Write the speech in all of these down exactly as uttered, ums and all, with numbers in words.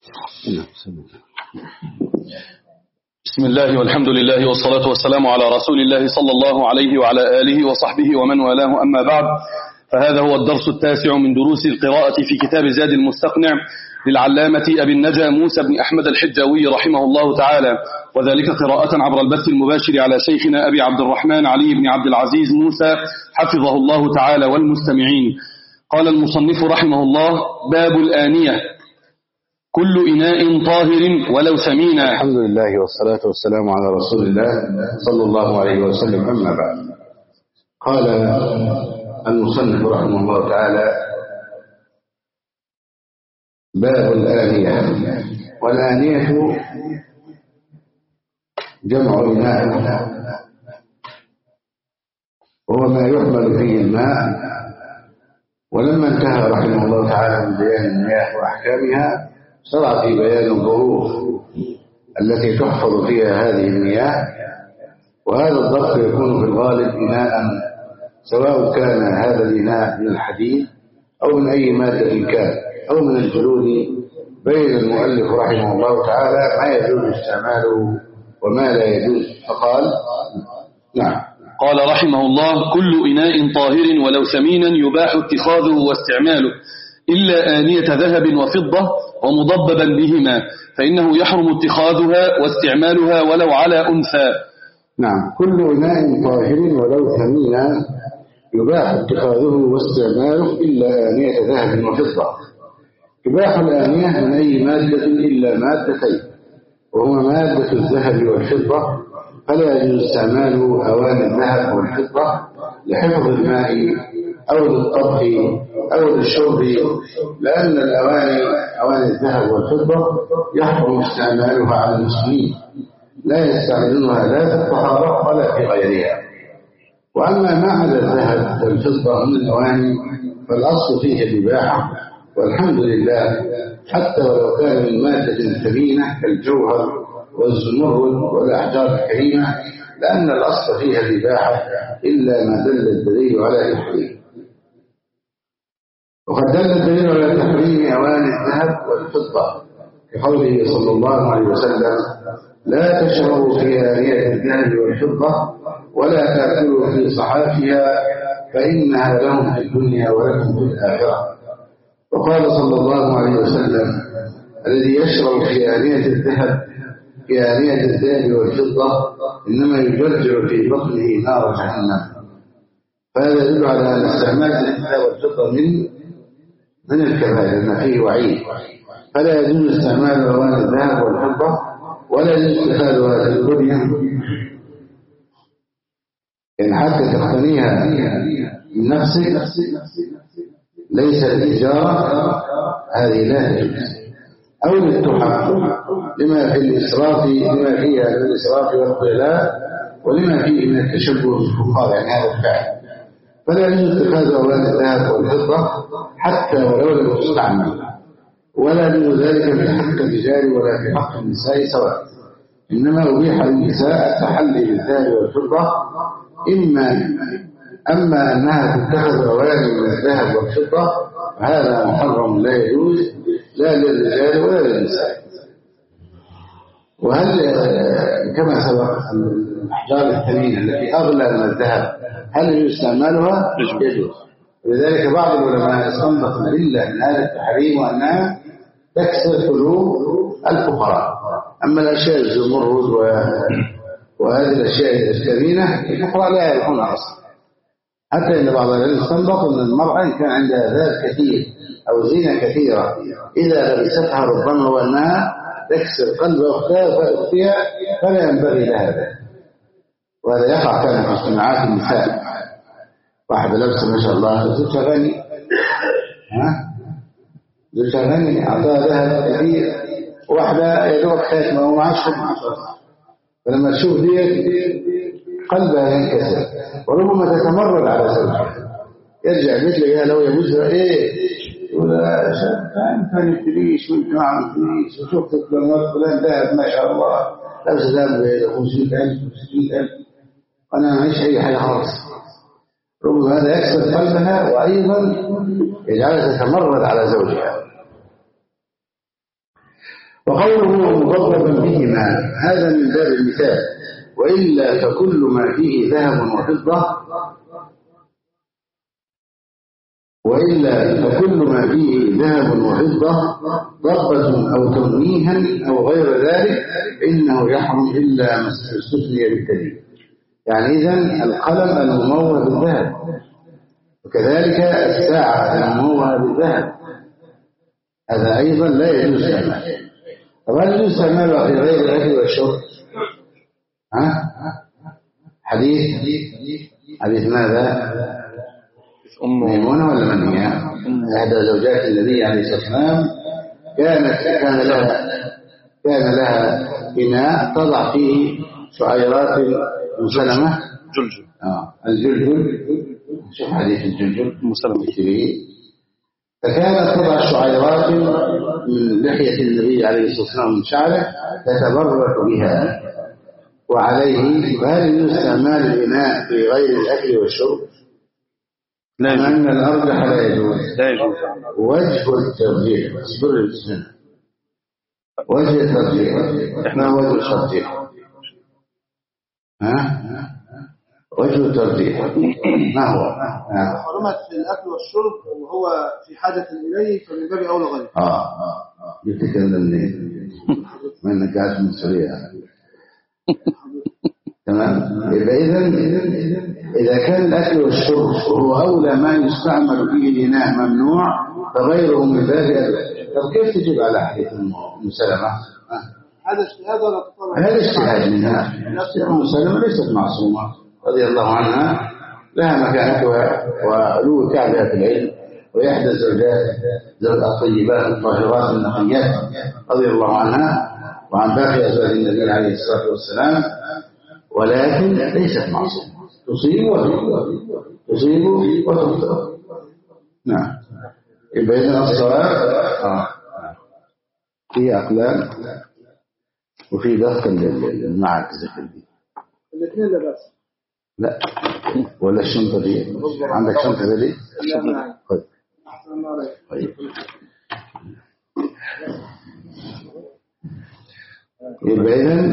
بسم الله والحمد لله والصلاة والسلام على رسول الله صلى الله عليه وعلى آله وصحبه ومن والاه، أما بعد، فهذا هو الدرس التاسع من دروس القراءة في كتاب زاد المستقنع للعلامة أبي النجا موسى بن أحمد الحجاوي رحمه الله تعالى، وذلك قراءة عبر البث المباشر على شيخنا أبي عبد الرحمن علي بن عبد العزيز موسى حفظه الله تعالى والمستمعين. قال المصنف رحمه الله: باب الآنية: كل إناء طاهر ولو ثمينا. الحمد لله والصلاة والسلام على رسول الله صلى الله عليه وسلم، أما بعد. قال المصنف رحمه الله تعالى: باب الآنية. والآنية جمع إناء، وهو ما يحمل فيه الماء. ولما انتهى رحمه الله تعالى من بيان المياه وأحكامها، شرع في بيان الظروف التي تحفظ فيها هذه المياه. وهذا الظرف يكون في الغالب إناء، سواء كان هذا الإناء من الحديد أو من أي مادة كان أو من الجلود. بين المؤلف رحمه الله تعالى ما يجوز استعماله وما لا يجوز، فقال: نعم. قال رحمه الله: كل إناء طاهر ولو ثمينا يباح اتخاذه واستعماله، إلا آنية ذهب وفضة ومضببا بهما، فإنه يحرم اتخاذها واستعمالها ولو على أنثى. نعم، كل إناء طاهر ولو ثمينا يباح اتخاذه واستعماله إلا آنية ذهب وفضة. يباح الآنية من أي مادة إلا مادتين، وهما مادة الذهب والفضة، فلا يجوز استعمال أواني الذهب والفضة لحفظ الماء أو للطبخ أو للشرب، لأن الأواني أواني الذهب والفضة يحرم استعمالها على المسلمين، لا يستعملونها لا في الطهارة ولا في غيرها. وأما ما عدا الذهب والفضة من الأواني فالأصل فيه الإباحة، والحمد لله، حتى ولو كان من مادة ثمينة كالجوهر والزمرد والأحجار الكريمة، لأن الأصل فيها الإباحة إلا ما دل الدليل على تحريم. وقد دل الدليل على تحريم أواني الذهب والفضة كقوله صلى الله عليه وسلم: لا تشربوا في آنية الذهب والفضة ولا تأكلوا في صحافها فإنها لهم في الدنيا ولكم في الآخرة. وقال صلى الله عليه وسلم: الذي يشرب في آنية الذهب في آنية الذهب والفضة إنما يجرجر في بطنه نار جهنم. فهذا يدل على أن استعمال الذهب والفضة من من الكبائر ما فيه وعيد، فلا يجوز استعمال أواني الذهب والفضة ولا يجوز اتخاذها في الدنيا، يعني حتى تقتنيها من نفسك ليس الإجارة، هذه لا تجوز، أو للتحف لما في الإسراف لما فيها من الإسراف والخيلاء ولما فيه من التشبه بالكفار، يعني هذا الفعل. فلا يجوز اتخاذ أواني الذهب والفضة حتى ولو لم تستعمل، ولا يجوز ذلك في حق الرجال ولا في حق النساء سواء، إنما أبيح للنساء التحلي بالذهب والفضة، إما أما أنها تتخذ أواني من الذهب والفضة فهذا محرم لا يجوز لا للرجال ولا للنساء. وهل كما سبق الأحجار الثمينة التي أغلى من الذهب هل يجوز استعمالها؟ يجوز. ولذلك بعض العلماء استنبط الأدلة من هذا التحريم وأنها تكسر قلوب الفقراء. أما الأشياء الزمرد وهذه الأشياء الثمينة الفقراء لا يعرفونها أصلا، حتى إن بعض العلماء استنبط أن المرأة إن كان عندها ذهب كثير أو زينة كثيرة إذا لبستها ربما وأنها تكسر قلب أختها فلا ينبغي لها ذلك. وهذا يقع كان في اجتماعات النساء، واحدة لابسة ما شاء الله زوجها غني، ها زوجها غني أعطاها ذهب كثير، واحدة يدوك خاتمة ومعاش خاتمة، فلما تشوف ديت قلبها ينكسر وربما تتمرد على زوجها، يرجع مثل يا لو يبوسها ايه يقول انت ما نبتليش وانت ما عملتليش وشفت فلان فلان ذهب ما شاء الله لابس ذهب ب خمسين ألف وستين ألف وانا ما معيش اي حاجه خالص. ربما هذا يكسر قلبها وأيضا يجعلها تتمرد على زوجها. وقوله مضربا بهما هذا من باب المثال، وإلا فكل ما فيه ذهب وفضة وإلا فكل ما فيه ذهب وفضة ضربة أو تنويها أو غير ذلك إنه يحرم إلا ما استثني بالدليل. يعني إذن القلم المموه بالذهب، وكذلك الساعة المموهة بالذهب، هذا أيضا لا يجوز استعماله. طب هل يجوز استعماله في غير الأكل والشرب؟ ها؟ حديث حديث ماذا؟ ميمونة ولا من هي؟ إحدى زوجات النبي عليه الصلاة والسلام كانت كان لها كان لها إناء تضع فيه شعيرات مسلمة جلجل. آه الجلجل، شوف حديث الجلجل مسلمة كبير. فكانت تضع شعيرات من لحية النبي عليه الصلاة والسلام من شعره تتبرك بها وعليه. هل يجوز استعمال الإناء في غير الأكل والشرب؟ لا يجوز. أن الأرجح لا يجوز. لا يجوز. وجه الترجيح اصبر الجنة. وجه الترجيح إحنا وجه الترجيح ها وجه الترجيح ما هو؟ حرمت في الأكل والشرب وهو في حاجة إليه فمن باب أولى غيره. آه آه آه يتكلم منين؟ ما إنك قاعد من سوريا. تمام. يبقى إذا إذا كان الأكل والشرب هو أولى ما يستعمل فيه الإناء ممنوع فغيره من باب أولى. طب كيف تجيب على حديث أم سلمة؟ هذا اجتهاد ولا تطلع؟ هذا اجتهاد منها. أم سلمة ليست معصومة رضي الله عنها، لها مكانتها وعلو كعبها في العلم، وإحدى الزوجات زوج الطيبات الطاهرات النقيات رضي الله عنها وعن باقي أزواج النبي عليه الصلاة والسلام، ولكن ليست معصومة، تصيب وتخطئ تصيب وتخطئ. نعم. يبقى إذن الصلاة آه. في أقلام وفي ضغط المعاكس دي الاثنين لا بأس. لا ولا الشنطة دي عندك شنطة دي؟ طيب طيب يبقى إذن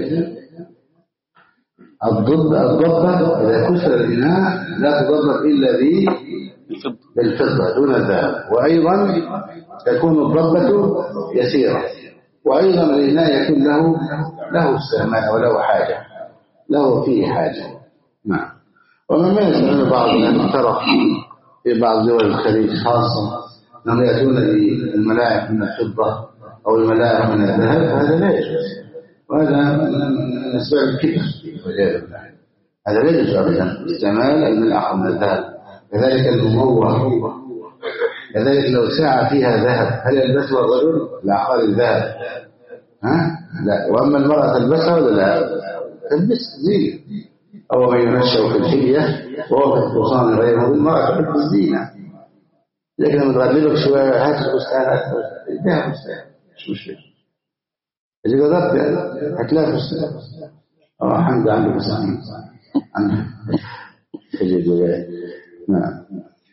الضب الضبة إذا كسر الإناء لا تضبط إلا بالفضة دون الذهب، وأيضا تكون الضبة يسيرة، وأيضا الإناء يكون له له استعمال وله حاجة له فيه حاجة. نعم. ومما يسمعون بعض الاعتراف في بعض دول الخليج خاصة أنهم يأتون بالملاعق من الفضة أو الملاعق من الذهب، هذا لا يجوز، وهذا من أسباب الكبر والعياذ بالله. هذا لا يجوز أبدا استعمال الملاعق من الذهب. كذلك المموه، كذلك لو ساعة فيها ذهب هل يلبسها الرجل؟ لا، قال الذهب ها؟ لا. وأما المرأة تلبسها ولا لا؟ تلبس زينة، أو من ينشأ في الحلية وهو في الحصان غيره، المرأة تلبس زينة، لكن لما تغلبك شوية هات الفستان هات الذهب فستان مش مشكلة. إذا قدرت يعني هتلاقي فستان أو حمد عنده فستان عنده تجد ولا. نعم.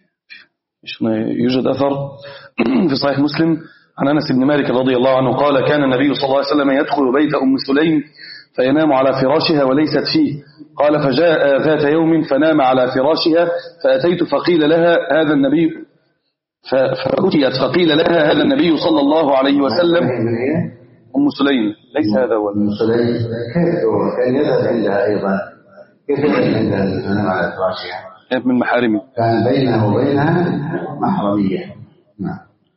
يوجد أثر في صحيح مسلم عن أنس بن مالك رضي الله عنه قال: كان النبي صلى الله عليه وسلم يدخل بيت أم سليم فينام على فراشها وليست فيه. قال: فجاء ذات يوم فنام على فراشها فأتيت فقيل لها هذا النبي فأتيت فقيل لها هذا النبي صلى الله عليه وسلم. أم سليم ليس هذا هو أم سليم كان يذهب عندها أيضا. كيف يذهب عندها تنام على فراشها؟ كانت من محارمه، كان بينه وبينها محرمية. نعم.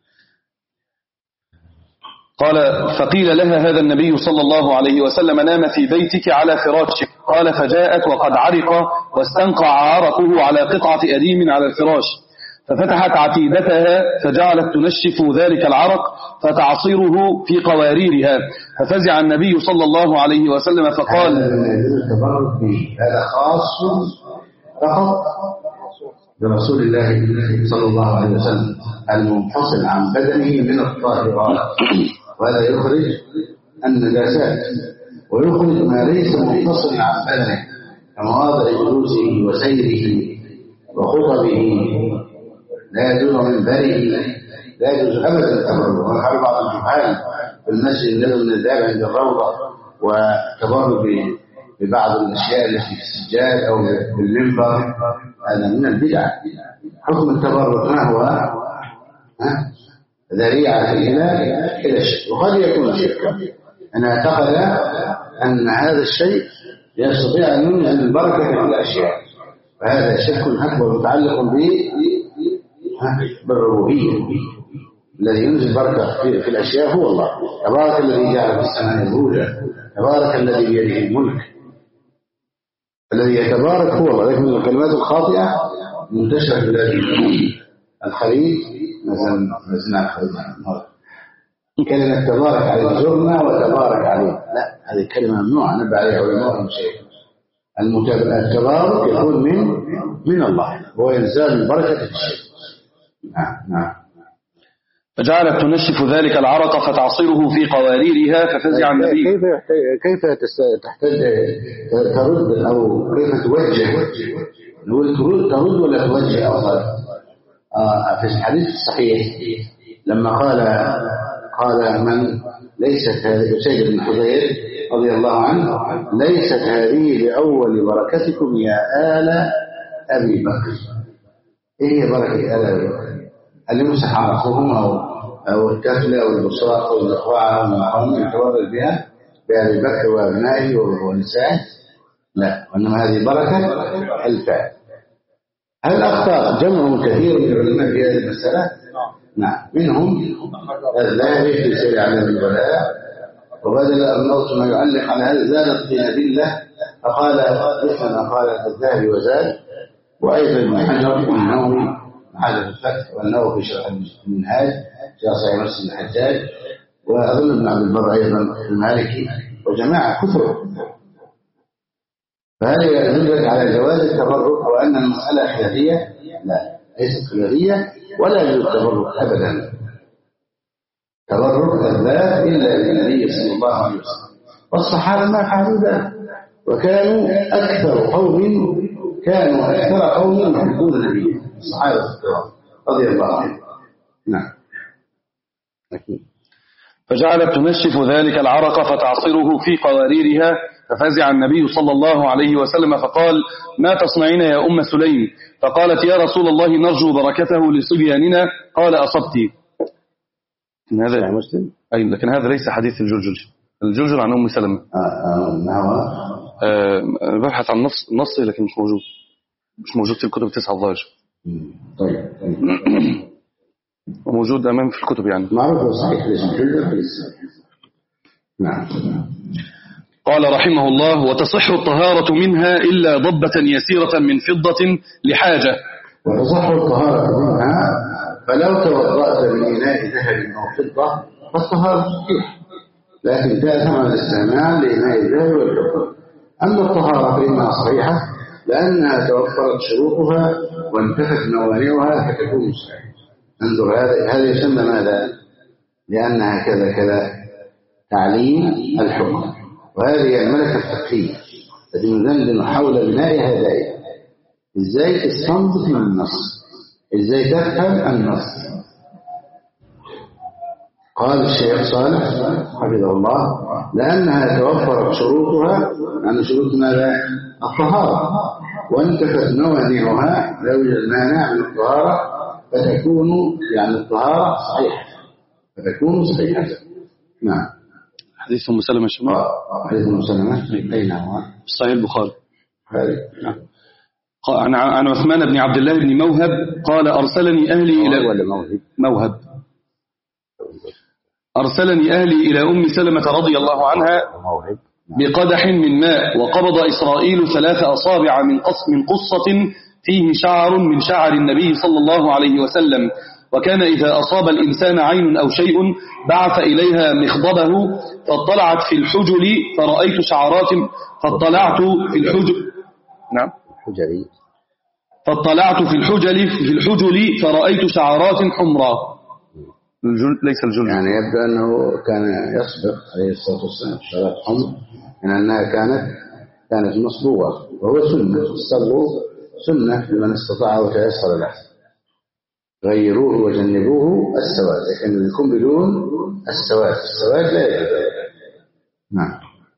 قال: فقيل لها هذا النبي صلى الله عليه وسلم نام في بيتك على فراشك. قال: فجاءت وقد عرق واستنقع عرقه على قطعة أديم على الفراش، ففتحت عتيدتها فجعلت تنشف ذلك العرق فتعصره في قواريرها، ففزع النبي صلى الله عليه وسلم فقال: هذا خاص فقط برسول الله صلى الله عليه وسلم المنفصل عن بدنه من الطاهرات، وهذا يخرج النجاسات ويخرج ما ليس منفصل عن بدنه كمواضع جلوسه وسيره وخطبه، لا يجوز منبره، لا يجوز ابدا التبرج. وقال بعض الجهال في المسجد من الذهاب عند الروضة وتبرك ببعض الأشياء التي في السجاد أو بالمنبر، هذا من البدع. حكم التبرك ما هو؟ ها؟ ذريعة إلى إلى الشرك، وقد يكون شركا. أنا أعتقد أن هذا الشيء يستطيع أن ينزل البركة في الأشياء، فهذا شرك أكبر متعلق بالربوبية. الذي ينزل البركة في الأشياء هو الله تبارك الذي جعل في السماء بروجا، تبارك الذي بيده الملك. الذي يتبارك هو الله. لكن الكلمات الخاطئة منتشرة في بلاد الخليج، مثلا مثلا الخليج كلمة تبارك عليه زرنا وتبارك عليه، لا، هذه كلمة ممنوعة نبه عليها علماء المشايخ. التبارك يكون من من الله، هو إنزال البركة في الشيء. نعم نعم. فجعلت تنشف ذلك العرق فتعصره في قواريرها ففزع النبي. كيف كيف تحتاج ترد أو كيف توجه؟ نقول ترد ترد ولا توجه أفضل؟ آه في الحديث الصحيح لما قال قال من ليست هذه سيد بن حذير رضي الله عنه ليست هذه لأول بركتكم يا آل أبي بكر. إيه هي بركة آل أبي بكر؟ اللي مسح عرقهم أو أو الكفلة أو البصاق أو الأخواع أو المعهم يتورد بها بأبي بكر وأبنائه ونسائه؟ لا، وإنما هذه بركة الفعل. هل أخطأ جمع كثير من العلماء في هذه المسألة؟ نعم، منهم الذهبي في سير أعلام البلاء، وبدل الموت ما يعلق على هذا زادت في أدلة فقال مثل ما قال الذهبي وزاد، وأيضا ابن حجر والنووي حاجة الفتح والنووي في شرح المنهاج في صحيح مسلم الحجاج، وأظن ابن عبد البر أيضا المالكي وجماعة كثر. فهذا يدل على جواز التبرك، أو أن المسألة خلافية؟ لا، ليست خلافية ولا يجوز التبرك أبدا. تبرك الذات إلا بالنبي صلى الله عليه وسلم، والصحابة ما فعلوا ذلك، وكانوا أكثر قوم كانوا أكثر قوم يحبون النبي الصحابة رضي الله عنهم. نعم. أكيد. فجعلت تنشف ذلك العرق فتعصره في قواريرها ففزع النبي صلى الله عليه وسلم فقال ما تصنعين يا أم سليم؟ فقالت يا رسول الله نرجو بركته لصبياننا. قال أصبتي. هذا مسلم؟ أي، لكن هذا ليس حديث الجلجل. الجلجل عن أم سلمة. آه آه آه ببحث عن نص نص لكن مش موجود مش موجود في الكتب التسعة الظاهر. طيب وموجود أمام في الكتب يعني. معروف صحيح الجلجل. نعم. قال رحمه الله وتصح الطهارة منها إلا ضبة يسيرة من فضة لحاجة. وتصح الطهارة منها فلو توضأت من إناء ذهب أو فضة فالطهارة صحيح، لكن تأثم على الاستعمال لإناء الذهب والفضة. أما الطهارة فإنها صحيحة لأنها توفرت شروطها وانتفت موانعها فتكون صحيحة. انظر هذا هذا يسمى ماذا؟ لأنها كذا كذا تعليم الحكم، وهذه الملكة الفقهية التي ندندن حول بنائها دائما. إزاي تستنبط من النص؟ إزاي تفهم النص؟ قال الشيخ صالح حفظه الله لأنها توفرت شروطها، يعني شروط ماذا؟ الطهارة، وانتفت موانعها لو يوجد مانع من الطهارة فتكون يعني الطهارة صحيحة فتكون صحيحة. نعم. حديث أم سلمة الشمال. حديث أم سلمة أين هو؟ صحيح البخاري. نعم. عن عن عثمان بن عبد الله بن موهب قال أرسلني أهلي إلى ولا موهب موهب أرسلني أهلي إلى أم سلمة رضي الله عنها بقدح من ماء، وقبض إسرائيل ثلاث أصابع من قص من قصة فيه شعر من شعر النبي صلى الله عليه وسلم، وكان إذا أصاب الإنسان عين أو شيء بعث إليها مخضبه فاطلعت في الحجل فرأيت شعرات فاطلعت في الحجل نعم حجري فاطلعت في الحجل في الحجل فرأيت شعرات حمراء. الجل ليس الجل، يعني يبدو أنه كان يصبغ عليه الصلاة والسلام شعرات حمر من أنها كانت كانت مصبوغة، وهو سنة الصبغ سنة لمن استطاع وتيسر له. غيروه وجنبوه السواد، لكن يكون بدون السواد، السواد لا يجوز. نعم.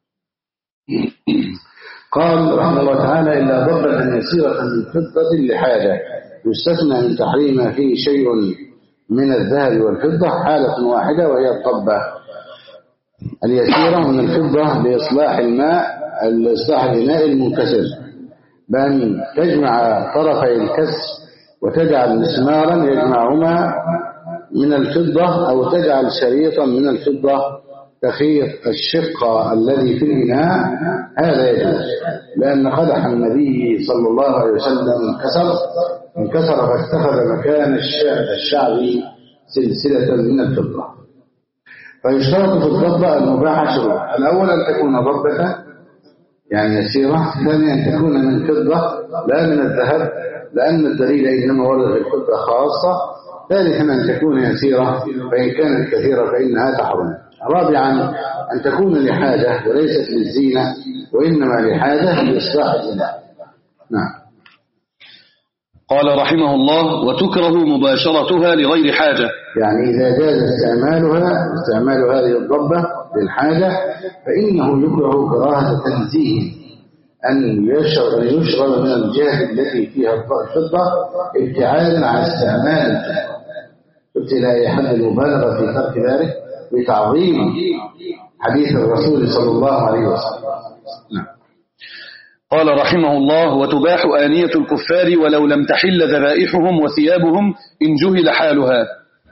قال رحمه الله تعالى: إلا ضبة يسيرة من فضة لحاجة، يستثنى من تحريم فيه شيء من الذهب والفضة حالة واحدة، وهي الضبة اليسيرة من الفضة لإصلاح الماء، لإصلاح الإناء المنكسر، بأن تجمع طرفي الكسر وتجعل مسمارا يجمعهما من الفضة، أو تجعل شريطا من الفضة تخيط الشق الذي في الإناء، هذا يجوز، لأن قدح النبي صلى الله عليه وسلم انكسر انكسر فاتخذ مكان الشعب سلسلة من الفضة. فيشترط في الضبة المباحة شروط: الأول أن تكون ضبة يعني يسيرة، ثانيا أن تكون من فضة لا من الذهب، لأن الدليل إنما ورد في الفضة خاصة، ثالثا أن تكون يسيرة، فإن كانت كثيرة فإنها تحرم، رابعا أن تكون لحاجة وليست للزينة، وإنما لحاجة لإصلاح الإناء. نعم. قال رحمه الله: وتكره مباشرتها لغير حاجة، يعني إذا جاز استعمالها استعمال هذه الضبة للحاجة فإنه يكره كراهة تنزيه، أن يشرب يشرب من الجهة التي فيها الفضة ابتعادا عن استعمال الفضة، ابتلاء حد المبالغة في ترك ذلك بتعظيم حديث الرسول صلى الله عليه وسلم. نعم. قال رحمه الله: وتباح آنية الكفار ولو لم تحل ذبائحهم وثيابهم إن جهل حالها.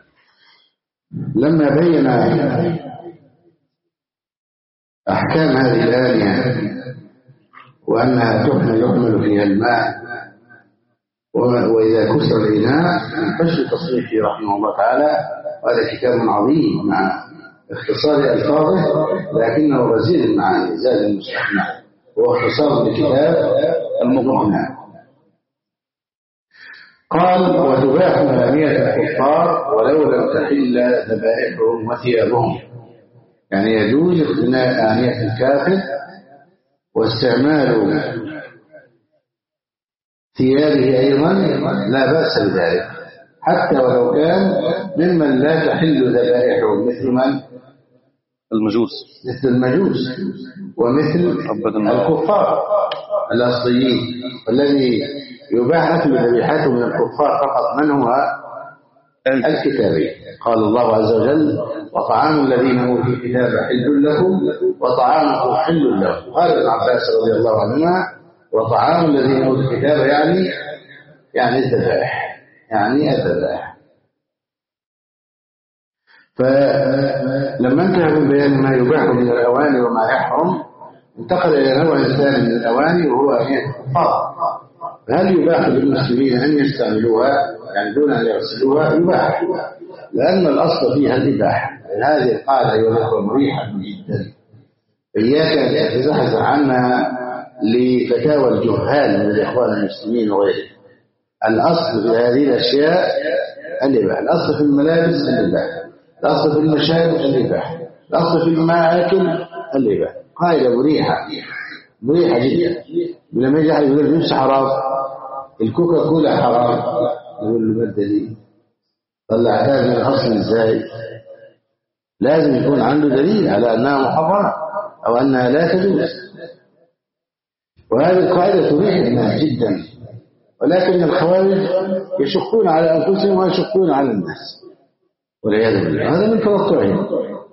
لما بين أحكام هذه الآنية وأنها تحمل يحمل فيها الماء، وإذا كسر الإناء فشل تصريفه رحمه الله تعالى، وهذا كتاب عظيم مع اختصار ألفاظه لكنه غزير المعاني زاد المستحنى، هو اختصار لكتاب المقنع. قال: وتباح آنية الكفار ولو لم تحل ذبائحهم وثيابهم، يعني يجوز اقتناء آنية الكافر واستعمال ثيابه أيضا لا بأس بذلك، حتى ولو كان ممن لا تحل ذبائحهم، مثل من؟ المجوس، مثل المجوس ومثل الكفار الأصليين، والذي يباح أكل ذبيحته من الكفار فقط من هو؟ الكتابي. قال الله عز وجل: وطعام الذين أوتوا الكتاب حل لكم وطعامكم حل لهم. قال ابن عباس رضي الله عنهما: وطعام الذين أوتوا الكتاب يعني يعني الذبائح، يعني الذبائح. فلما انتهى من بيان ما يباح من الأواني وما يحرم، انتقل إلى نوع ثاني من الأواني وهو آنية الكفار. فهل يباح للمسلمين أن يستعملوها يعني دون أن يغسلوها؟ يباح، لأن الأصل فيها الإباحة. هذه القاعدة أيها مريحة جدا، إياك أن تتزحزح عنها لفتاوى الجهال من الإخوان المسلمين وغيرهم. الأصل في هذه الأشياء الإباحة، الأصل في الملابس الإباحة، الأصل في المشارب الإباحة، الأصل في المآكل الإباحة. قاعدة مريحة مريحة جدا. ولما يجي أحد يقول لبس حرام، الكوكا كولا حرام، يقول له ما الدليل؟ طلعتها من الأصل إزاي؟ لازم يكون عنده دليل على أنها محرمة أو أنها لا تجوز. وهذه القاعدة تريحنا جدا، ولكن الخوارج يشقون على أنفسهم ويشقون على الناس والعياذ بالله، هذا من توقعهم.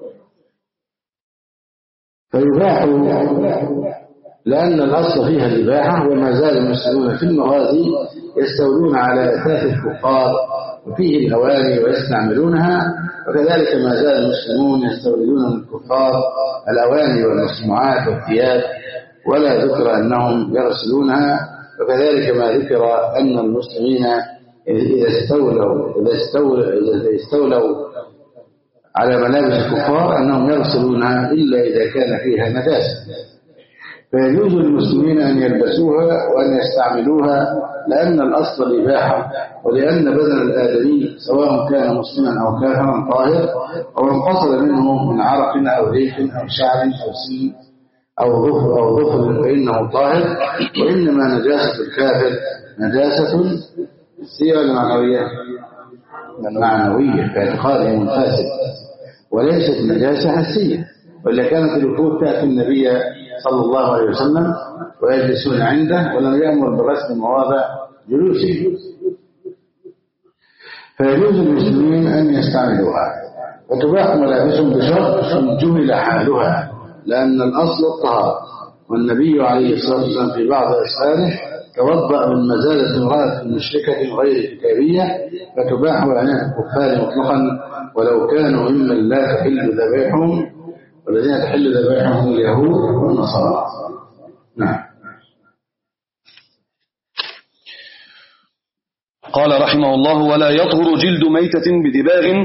فيباح لأن الأصل فيها الإباحة، وما زال المسلمون في المغازي يستولون على أثاث الكفار وفيه الأواني ويستعملونها، وكذلك ما زال المسلمون يستوردون من الكفار الأواني والمصنوعات والثياب، ولا ذكر أنهم يغسلونها. وكذلك ما ذكر أن المسلمين إذا استولوا إذا استولوا, إذا استولوا على ملابس الكفار أنهم يغسلونها إلا إذا كان فيها نجاسة، فيجوز للمسلمين أن يلبسوها وأن يستعملوها، لأن الأصل الإباحة، ولأن بدن الآدمي سواء كان مسلما أو كافرا طاهر، أو انفصل منه من عرق أو ريح أو شعر أو سن أو ظفر أو ظفر فإنه طاهر. وإنما نجاسة الكافر نجاسة السيرة المعنوية معنوية باعتقادهم الفاسد، وليست نجاسة حسية. ولا كانت الوفود تأتي النبي صلى الله عليه وسلم ويجلسون عنده ولم يأمر برسم مواضع جلوسهم، فيجوز للمسلمين أن يستعملوها، وتباح ملابسهم بشرط أن جهل حالها، لأن الأصل الطهارة. والنبي عليه الصلاة والسلام في بعض أسفاره توضأ من مزالة امرأة مشركة غير كتابية، فتباح عناية الكفار مطلقا ولو كانوا ممن لا تحل ذبائحهم، والذين تحل ذبائحهم اليهود والنصارى. نعم. قال رحمه الله: ولا يطهر جلد ميتة بدباغ،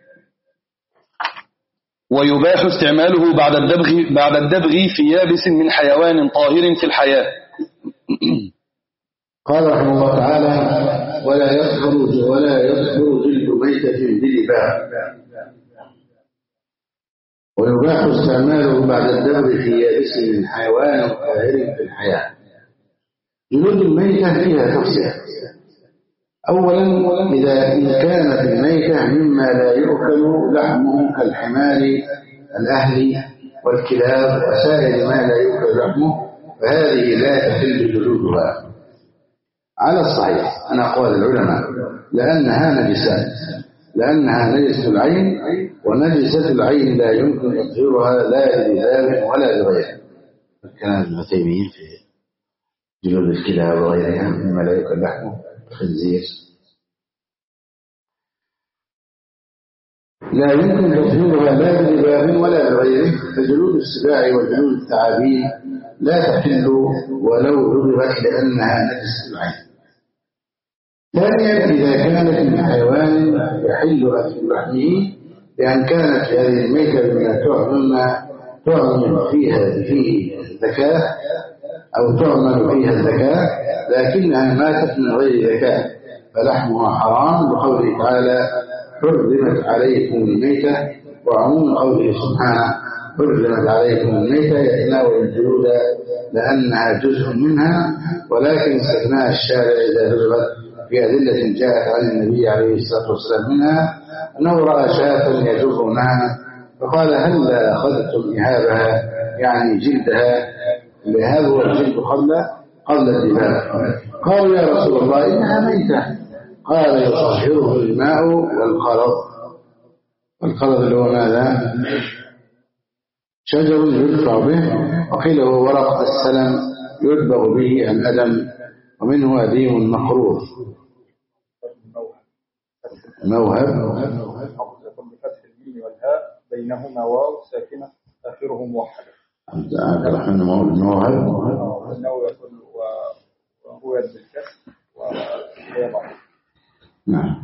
ويباح استعماله بعد الدبغ بعد الدبغ في يابس من حيوان طاهر في الحياة. قال رحمه الله تعالى: ولا يطهر ولا يطهر جلد ميتة بدباغ، ويباح استعماله بعد الدبغ في يابس من حيوان طاهر في الحياة. جلود الميتة فيها تفصيل. أولا، إذا إن كانت الميتة مما لا يؤكل لحمه كالحمار الأهلي والكلاب وسائر ما لا يؤكل لحمه، فهذه لا تحل جلودها على الصحيح أنا أقوال العلماء، لأنها نجسات، لأنها نجسة العين، ونجسة العين لا يمكن تطهيرها لا بذاب ولا بغيره. كان المتيمين في جلود الكلاب وغيرها مما لا يؤكل لحمه، خنزير، لا يمكن تطهيرها لا بذباب ولا بغيره. فجلود السباع وجلود الثعابين لا تحل ولو ذبحت لأنها نجسة العين. ثانيا، إذا كانت من حيوان يحل أكل لحمه، لأن كانت هذه الميتة مما تعمل فيها فيه الذكاء أو تعمل فيها الذكاء، لكنها ماتت من غير ذكاء، فلحمها حرام، بقوله تعالى: حرمت عليكم الميتة، وعموم قوله سبحانه: حرمت عليكم الميتة يتناول الجلود لأنها جزء منها، ولكن استثناء الشارع إذا ذبحت في أدلة جاءت عن النبي عليه الصلاة والسلام، منها أنه رأى شاة يجرونها فقال: هل أخذتم إهابها، يعني جلدها، الإهاب هو الجلد قبل قبل الذباب. قالوا: يا رسول الله إنها ميتة. قال: يطهره الماء والقرض. والقرض اللي هو ماذا؟ شجر يدفع به، وقيل هو ورق السلم يدبغ به الأدم، ومنه أديم مقروض. موهب بفتح الميم والهاء بينهما واو ساكنة آخره موحدة. عبد الرحمن موهب وهو يد الكسر وهي ضعيف. نعم.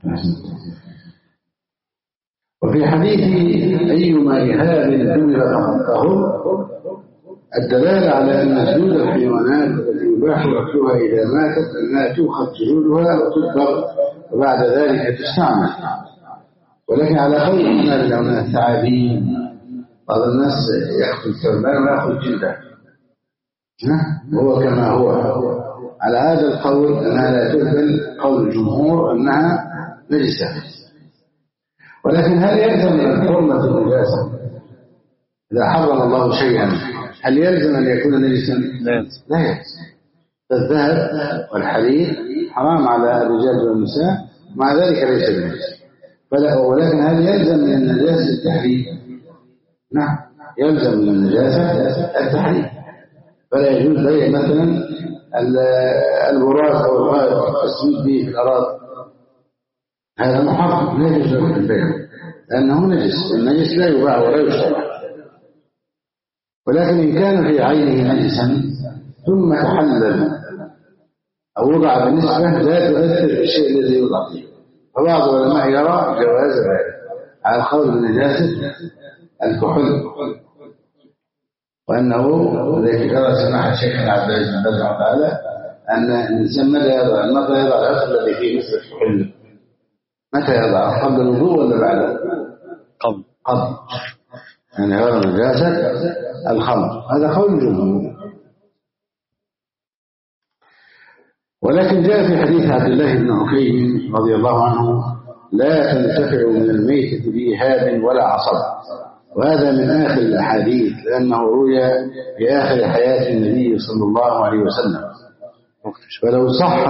وفي حديث أيما إهاب دمر فقد طهر الدلالة على أن جلود الحيوانات التي يباح أكلها إذا ماتت أنها تؤخذ جلودها وتدبر وبعد ذلك تستعمل. ولكن على قول من الثعابين، بعض الناس يأخذ الثعبان ويأخذ جلده وهو كما هو. على هذا القول أنها لا تؤكل، قول الجمهور أنها نجسة. ولكن هل يلزم من حرمة النجاسة إذا حرم الله شيئا هل يلزم أن يكون نجسا؟ لا يلزم. الذهب والحديد حرام على الرجال والنساء، مع ذلك ليس بنجس. ولكن هل يلزم من النجاسة التحريم؟ نعم، يلزم من النجاسة التحريم. فلا يجوز بيع مثلا البراز أو الغائط التسويد به في الأراضي، هذا محرم، لا يجوز البيع لأنه نجس. النجس لا يباع ولا يشترى. ولكن إن كان في عينه نجسا ثم تحلل أو وضع بالنسبة لا تؤثر في الشيء الذي يوضع فيه، فبعض العلماء يرى جواز ذلك على قول بنجاسة الكحول، وأنه الذي قال سماحة شيخنا عبد العزيز بن باز تعالى أن الإنسان متى يضع متى يضع الأصل الذي فيه مثل الكحول؟ متى يضع؟ قبل الوضوء ولا بعد؟ قبل قبل يعني غير نجاسة الخمر. هذا قول الجمهور. ولكن جاء في حديث عبد الله بن عكيم رضي الله عنه لا تنتفع من الميتة بإهاب ولا عصب، وهذا من آخر الأحاديث لأنه روي في آخر حياة النبي صلى الله عليه وسلم. فلو صح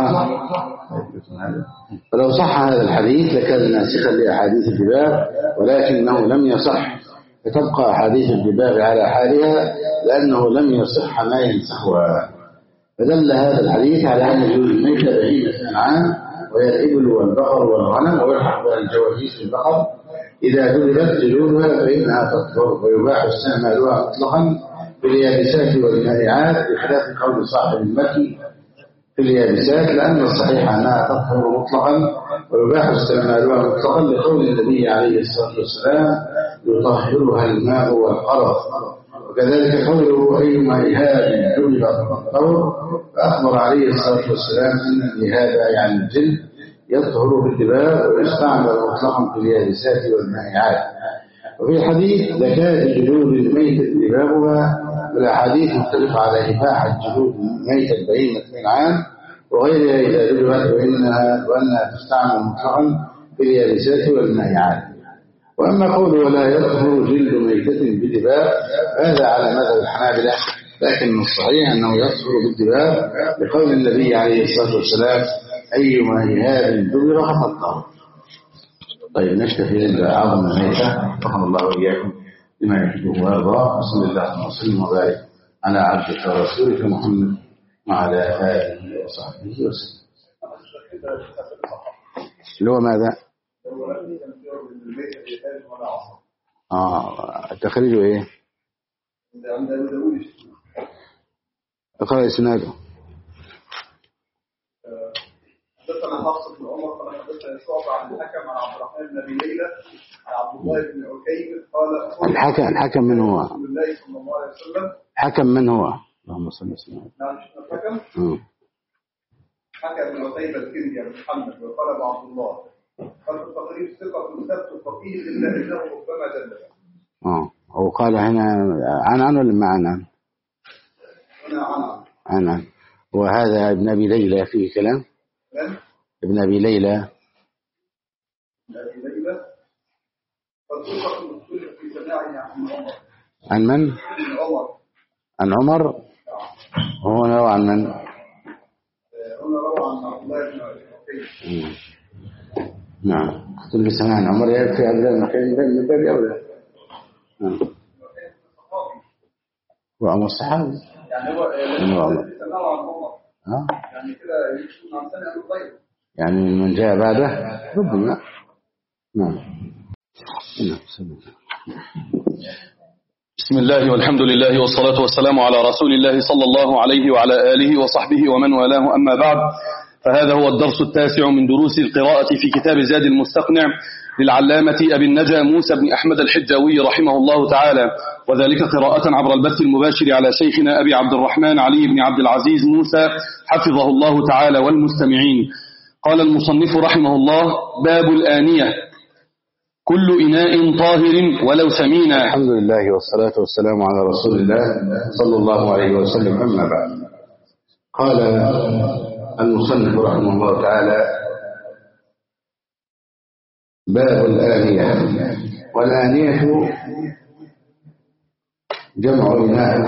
فلو صح هذا الحديث لكان ناسخا لأحاديث الدباغ، ولكنه لم يصح، فتبقى أحاديث الدباغ على حالها لأنه لم يصح ما ينسخها. فدل هذا الحديث على أن يجوز الميتة بهيمة الأنعام وهي الإبل والبقر والغنم، ويلحق بها الجواميس في البقر إذا دبلت جلودها فإنها تطهر، ويباح استعمالها مطلقا في اليابسات والمائعات بخلاف قول صاحب المكي في اليابسات، لأن الصحيح أنها تطهر مطلقا ويباح استعمالها مطلقا لقول النبي عليه الصلاة والسلام يطهرها الماء والقرف. وكذلك قوله أيما إهاب دبل فطهر، فأخبر عليه الصلاة والسلام أن الإهاب يعني الجلد يطهر بالدباغ ويستعمل مطلقا في اليابسات والمائعات. وفي الحديث زكاة جلود الميتة دباغها، والأحاديث مختلفة على إباحة جلود الميتة بهيمة الأنعام وغيرها إذا دبلت، وإنها وأنها تستعمل مطلقا في اليابسات والمائعات. وأما قوله ولا يطهر جلد ميتة بدباغ هذا على مذهب الحنابلة، لكن الصحيح أنه يطهر بالدباغ لقول النبي عليه الصلاة والسلام أيما إهاب دبر فقد طهر. طيب نكتفي عند أعظم الميتة، رحمه الله وإياكم لما يحبه ويرضاه، وصلى الله وسلم وبارك على عبدك ورسولك محمد وعلى آله وصحبه وسلم. اللي هو ماذا؟ آه تخريجه إيه؟ اقرأ إسناده. حدثنا حفص بن عمر قال حدثنا شعبة عن الحكم عن عبد الرحمن بن ابي ليلى عن عبد الله بن عكيم قال الحكم الحكم من هو؟ رسول الله صلى الله عليه وسلم. حكم من هو؟ اللهم صل وسلم. نعم الحكم. حكم بن عتيبة الكندي بن محمد وقال عبد الله قال في التقريب ثقة ثبت فقيه الا انه ربما جلد. اه هو قال هنا عن عن ولا ما عن عن؟ هنا عن عن عن. وهذا ابن ابي ليلى فيه كلام؟ ابن أبي ليلى ابن أبي ليلى فالثقة المختلف في سماعه عن عمر. عن من؟ عن عمر. عن عمر. هو روى عن من؟ هنا روى عن عبد الله بن عكيم. نعم قلت بسماع عن عمر يكفي عبد الله من باب أولى. نعم وعمر الصحابي يعني هو عمر سماعه عن عمر. اه يعني كده يكون عن سنة أبو طيب، يعني من جاء بعده ربما. نعم. بسم الله والحمد لله والصلاة والسلام على رسول الله صلى الله عليه وعلى آله وصحبه ومن والاه، أما بعد، فهذا هو الدرس التاسع من دروس القراءة في كتاب زاد المستقنع للعلامة أبي النجا موسى بن أحمد الحجاوي رحمه الله تعالى، وذلك قراءة عبر البث المباشر على شيخنا أبي عبد الرحمن علي بن عبد العزيز موسى حفظه الله تعالى والمستمعين. قال المصنف رحمه الله: باب الآنية، كل إناء طاهر ولو ثمينا. الحمد لله والصلاة والسلام على رسول الله صلى الله عليه وسلم، أما بعد. قال المصنف رحمه الله تعالى: باب الآنية. والآنية جمع إناء،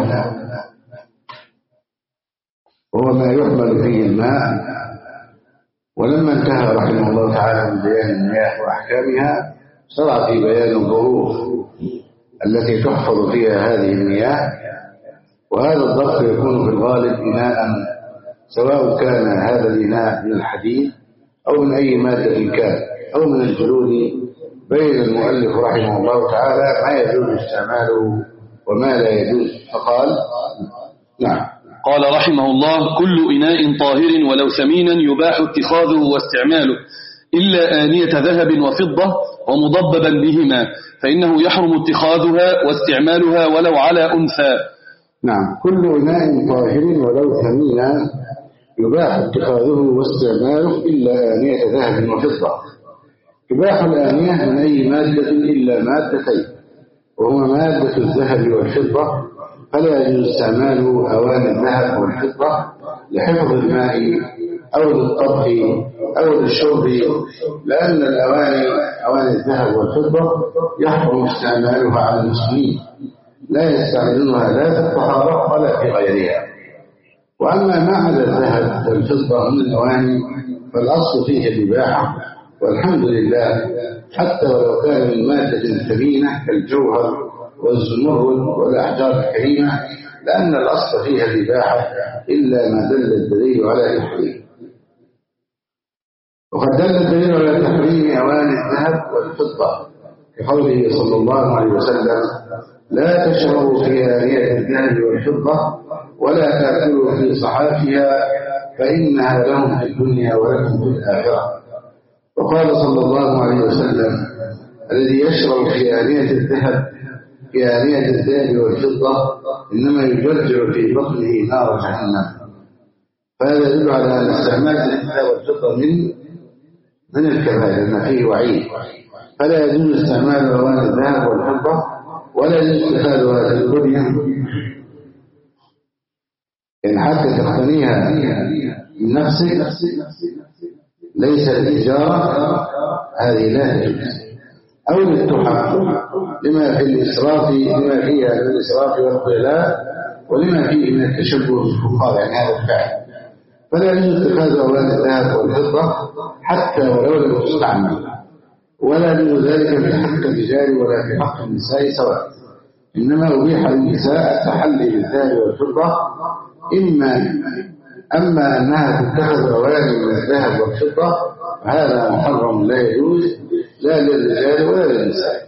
وهو ما يحمل فيه الماء. ولما انتهى رحمه الله تعالى من بيان المياه وأحكامها، شرع في بيان الظروف التي تحفظ فيها هذه المياه. وهذا الظرف يكون في الغالب إناء، سواء كان هذا الإناء من الحديد أو من أي مادة كان أو من الجلود. بين المؤلف رحمه الله تعالى ما يجوز استعماله وما لا يجوز، فقال: نعم. قال رحمه الله: كل إناء طاهر ولو ثمينا يباح اتخاذه واستعماله، إلا آنية ذهب وفضة ومضببا بهما، فإنه يحرم اتخاذها واستعمالها ولو على أنثى. نعم، كل إناء طاهر ولو ثمينا يباح اتخاذه واستعماله إلا آنية ذهب وفضة. يباح الآنية من أي مادة إلا مادتين، وهما مادة الذهب والفضة، فلا يجوز استعمال أواني الذهب والفضة لحفظ الماء أو للطبخ أو للشرب، لأن الأواني أواني الذهب والفضة يحرم استعمالها على المسلمين، لا يستعملونها لا في الطهارة ولا في غيرها. وأما ما عدا الذهب والفضة من الأواني فالأصل فيه الإباحة، والحمد لله، حتى ولو كان من مادة ثمينة كالجوهر والزمرد والأحجار الكريمة، لأن الأصل فيها الإباحة إلا ما دل الدليل على التحريم. وقد دل الدليل على تحريم أواني الذهب والفضة كقوله صلى الله عليه وسلم: لا تشربوا في آنية الذهب والفضة ولا تأكلوا في صحافها فإنها لهم في الدنيا ولكم في الآخرة. وقال صلى الله عليه وسلم: الذي يشرب في آنية الذهب في آنية الذهب والفضة إنما يجرجر في بطنه نار جهنم. فهذا يدل على أن استعمال الذهب والفضة من من الكبائر ما فيه وعيد، فلا يجوز استعمال أواني الذهب والفضة ولا يجوز اتخاذها في الدنيا، إن حتى تقتنيها من نفسك ليس الإجارة، هذه لا تجوز، أو للتحف لما في الإسراف لما فيها من الإسراف والخيلاء ولما فيه من التشبه بالكفار، يعني هذا الفعل. فلا يجوز اتخاذ أواني الذهب والفضة حتى ولو لم تستعمل، ولا يجوز ذلك في حق الرجال ولا في حق النساء سواء، إنما أبيح للنساء التحلي بالذهب والفضة، إما أما أنها تتخذ أواني من الذهب والفضة فهذا محرم لا يجوز لا للرجال ولا للنساء.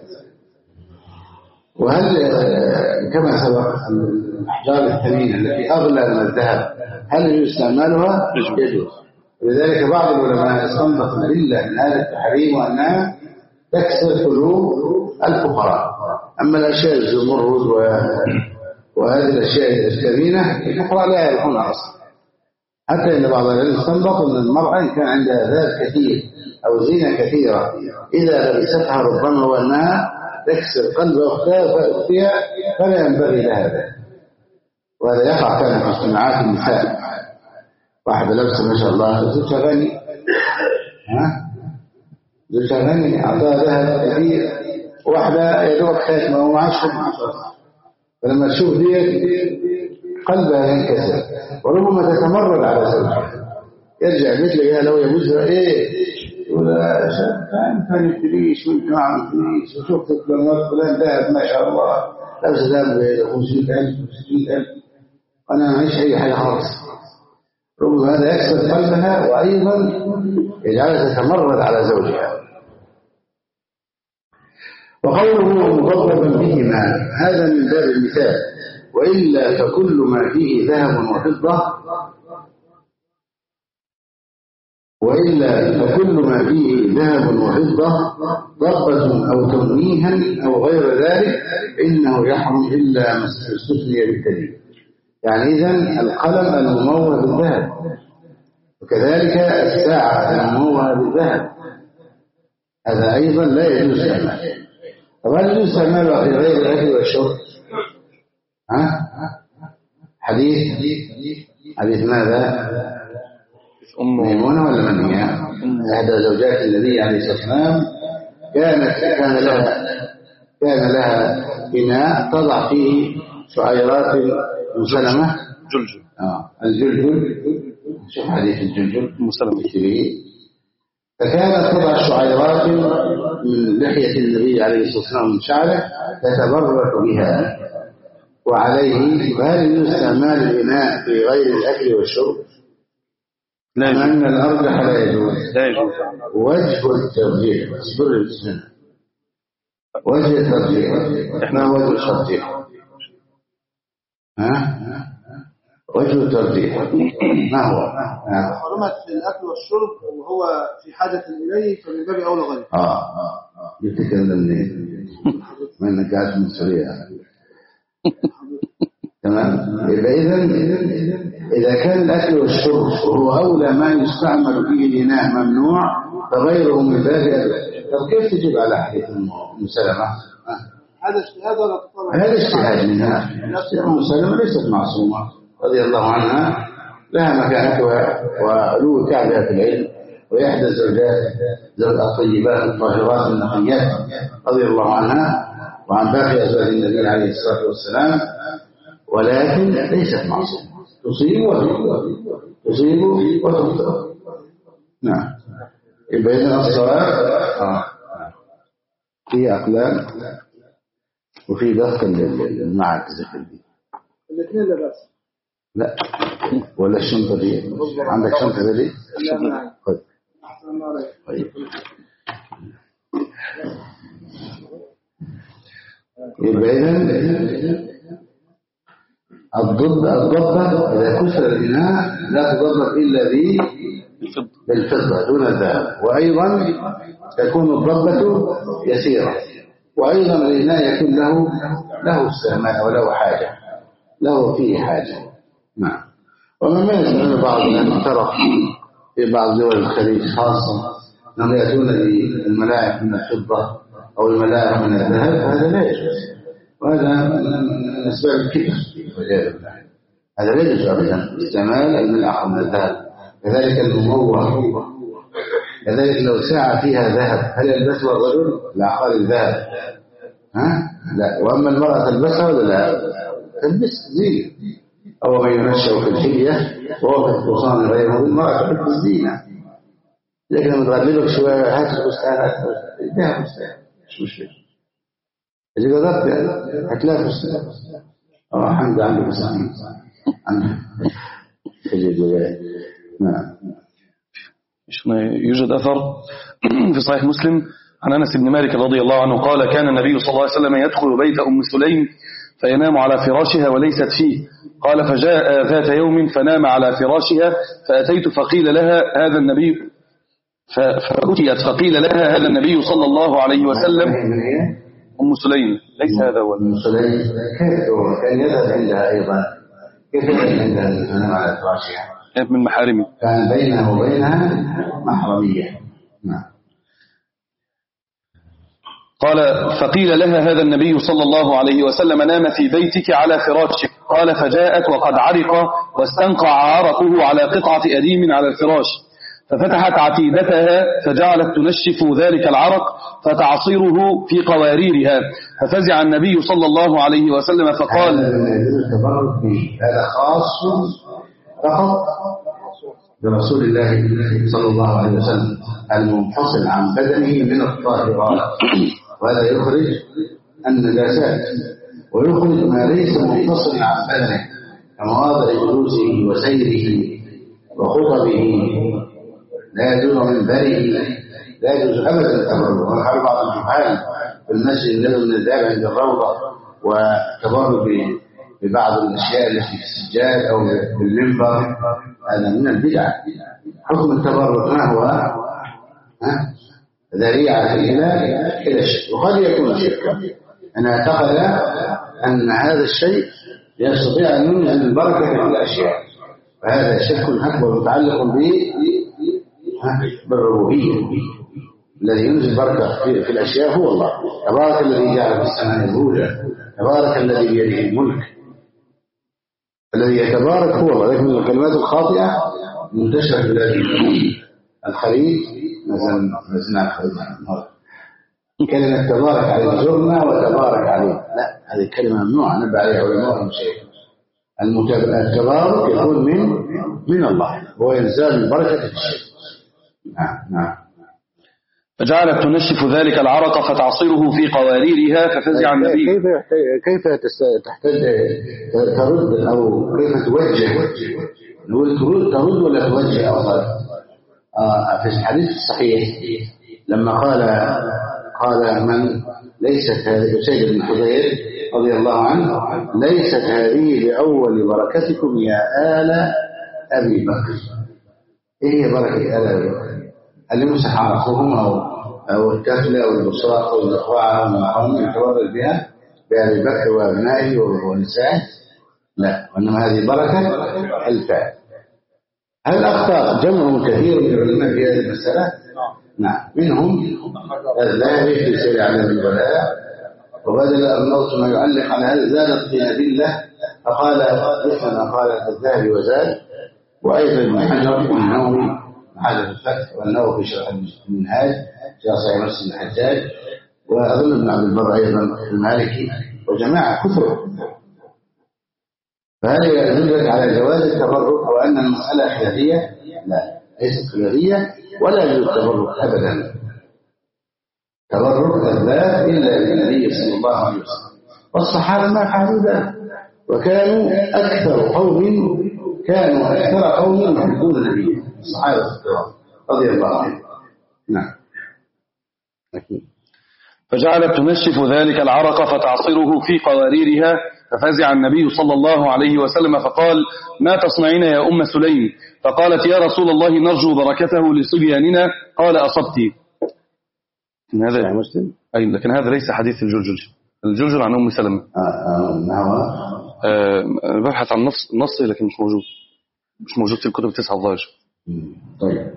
وهل كما سبق الأحجار الثمينة التي أغلى من الذهب هل يجوز استعمالها؟ يجوز. ولذلك بعض العلماء استنبط العلة من هذا التحريم وأنها تكسر قلوب الفقراء. أما الأشياء الزمرد وهذه الأشياء الثمينة الفقراء لا يعرفونها أصلا، حتى إن بعض العلماء استنبط أن المرأة إن كان عندها ذات كثير أو زينة كثيرة إذا لبستها ربما وأنها تكسر قلب أختها فلا ينبغي لها ذلك. وهذا يقع كان في اجتماعات النساء، واحدة لابسة ما شاء الله زوجها غني، ها زوجها غني أعطاها ذهب كثير، واحدة يدوك خاتمة ومعاش خاتمة، فلما تشوف ديت قلبها ينكسر وربما تتمرد على زوجها، يرجع مثل يا لو يبوزها ايه يقول انت ما نبتليش وانت ما عملتليش وشفت فلان فلان ذهب ما شاء الله لابس ذهب ب خمسين ألف وستين ألف وانا ما معيش اي حاجه خالص. ربما هذا يكسر قلبها وايضا يجعلها تتمرد على زوجها. وقوله مضربا بهما هذا من باب المثال، وإلا فكل ما فيه ذهب وفضة وإلا فكل ما فيه ذهب وفضة ضربة أو تمويها أو غير ذلك إنه يحرم إلا ما استثني بالدليل. يعني إذن القلم المموه بالذهب، وكذلك الساعة المموهة بالذهب، هذا أيضا لا يجوز استعماله. طبعا يجوز استعماله في غير الأكل والشرب. ها حديث حديث ماذا؟ ميمونة ولا من هي؟ إحدى زوجات النبي عليه الصلاة والسلام كانت كان لها كان لها إناء تضع فيه شعيرات مسلمة جلجل. آه الجلجل، شوف حديث الجلجل مسلمة كبير. فكانت تضع شعيرات من لحية النبي عليه الصلاة والسلام من شعره تتبرك بها وعليه. فهل يجوز استعمال الإناء في غير الأكل والشرب؟ لا يجوز. أن الأرجح لا يجوز. لا يجوز. وجه الترجيح اصبر الإسلام. وجه الترجيح إحنا وجه الترجيح. ها؟ وجه الترجيح ما هو؟ حرمت في الأكل والشرب وهو في حاجة إليه فمن باب أولى غيره. آه آه آه يتكلم منين؟ ما إنك قاعد من سوريا. تمام. إذا إذا كان الأكل والشرب هو أولى ما يستعمل فيه الإناء ممنوع فغيره من باب أولى. طب كيف تجيب على حديث أم سلمة؟ هذا اجتهاد ولا تطلع؟ هذا اجتهاد منها. أم سلمة ليست معصومة رضي الله عنها، لها مكانتها وعلو كعبها في العلم، وإحدى الزوجات زوج الطيبات الطاهرات النقيات رضي الله عنها وعن باقي أزواج النبي عليه الصلاة والسلام، ولكن ليست معصومة، تصيب وتخطئ، تصيب وتخطئ. نعم. يبقى إذن الصواب آه. في أقلام وفي ضغط المعك زي دي. الاثنين لا بأس. لا ولا الشنطة دي عندك شنطة دي؟ خذ. طيب. يبقى إذن الضب الضبة إذا كسر الإناء لا تضبط إلا بالفضة دون الذهب، وأيضا تكون الضبة يسيرة، وأيضا الإناء يكون له له استعمال وله حاجة، له فيه حاجة. نعم. ومما يسأل بعض الاعتراف في بعض دول الخليج خاصة أنهم يأتون بالملاعق من الفضة أو الملاعق من الذهب، هذا لا يجوز، وهذا من أسباب الكبر. هذا لا يجوز أبدا استعمال الملاعق من الذهب. كذلك المموه، كذلك لو ساعة فيها ذهب هل يلبسها الرجل؟ لا، قال الذهب ها؟ لا. وأما المرأة تلبسها ولا لا؟ تلبس زينة. أو من ينشأ في الحلية وهو في الخصام غير مبين، المرأة تحب الزينة، لكن لما تغلبك شوية هات الفستان، هات الفستان، فستان مش مشكلة. إذا قدرت يعني هتلاقي فستان. أو الحمد لله عنده فستان عنده تجد. نعم. يوجد أثر في صحيح مسلم عن أنس بن مالك رضي الله عنه قال: كان النبي صلى الله عليه وسلم يدخل بيت أم سليم فينام على فراشها وليست فيه. قال: فجاء ذات يوم فنام على فراشها فأتيت فقيل لها هذا النبي فأتيت فقيل لها هذا النبي صلى الله عليه وسلم. أم سليم ليس هذا هو أم سليم كان يذهب عندها أيضا، كيف يذهب عندها فنام على فراشها؟ من محارمه، كان بينه وبينها محرمية. نعم. قال: فقيل لها هذا النبي صلى الله عليه وسلم نام في بيتك على فراشك. قال: فجاءت وقد عرق واستنقع عرقه على قطعة أديم على الفراش، ففتحت عتيبتها فجعلت تنشف ذلك العرق فتعصره في قواريرها، ففزع النبي صلى الله عليه وسلم فقال: هذا خاص فقط برسول الله صلى الله عليه وسلم المنفصل عن بدنه من الطاهرات، وهذا يخرج النجاسات ويخرج ما ليس منفصل عن بدنه كمواضع جلوسه وسيره وخطبه، لا يجوز منبره، لا يجوز ابدا التبرك. وقال بعض الجهال في المسجد لازم الذهاب عند الروضه والتبرك ببعض الاشياء التي في السجاد او بالمنبر، هذا من البدع. حكم التبرك ما هو؟ ها؟ ذريعه الى الى الشرك، وقد يكون شركا. انا اعتقد ان هذا الشيء يستطيع ان ينزل البركه في الاشياء، فهذا شرك اكبر متعلق به بالربوبيه. الذي ينزل البركه في الاشياء هو الله تبارك الذي جعل في السماء بروجا، تبارك الذي بيده الملك. الذي يتبارك هو الله. لكن الكلمات الخاطئه منتشره في بلاد الخليج، مثلا مثلا الخليج كلمه تبارك عليه زرنا وتبارك عليه، لا، هذه كلمه ممنوعه نبه عليها علماء المشايخ. التبارك يكون من من الله، هو انزال البركه في الشيء. نعم نعم. فجعلت تنشف ذلك العرق فتعصره في قواريرها ففزع النبي. كيف كيف تحتاج ترد او كيف توجه؟ نقول ترد ترد ولا توجه افضل؟ آه في الحديث الصحيح لما قال قال من ليست هذه سيد بن حذير رضي الله عنه ليست هذه لأول بركتكم يا آل أبي بكر. إيه بركة آل أبي بكر؟ اللي مسح عرقهم أو أو الكفلة أو البصراق أو الأخواع أو المحرم يتبرك بها بأبي بكر وأبنائه ونسائه؟ لا، وإنما هذه بركة الفعل. هل أخطأ جمع كثير من العلماء في هذه المسألة؟ نعم، منهم الذهبي في سير علم الولاء، وبدل الموت ما يعلق على هذا زادت في أدلة فقال مثل ما قال الذهبي وزاد، وأيضا ابن حجر والنووي هذا الفتح والنووي في شرح المنهاج في صحيح مسلم الحجاج، وأظن ابن عبد البر أيضا المالكي وجماعة كثر. فهذا يدل على جواز التبرك، أو أن المسألة خلافية. لا، ليست خلافية، ولا يجوز التبرك أبدا. تبرك الذات إلا بالنبي صلى الله عليه وسلم، والصحابة ما فعلوا ذلك، وكانوا أكثر قوم كانوا أكثر قوم يحبون النبي، الصحابة الكرام رضي الله عنهم. نعم. أكيد. فجعلت تنشف ذلك العرق فتعصره في قواريرها، ففزع النبي صلى الله عليه وسلم فقال: ما تصنعين يا أم سليم؟ فقالت: يا رسول الله نرجو بركته لصبياننا. قال: أصبتي. هذا يا مسلم. أي، لكن هذا ليس حديث الجلجل. الجلجل عن أم سلمة. آه آه آه ببحث عن نص نصي لكن مش موجود، مش موجود في الكتب التسعة الظاهر. طيب.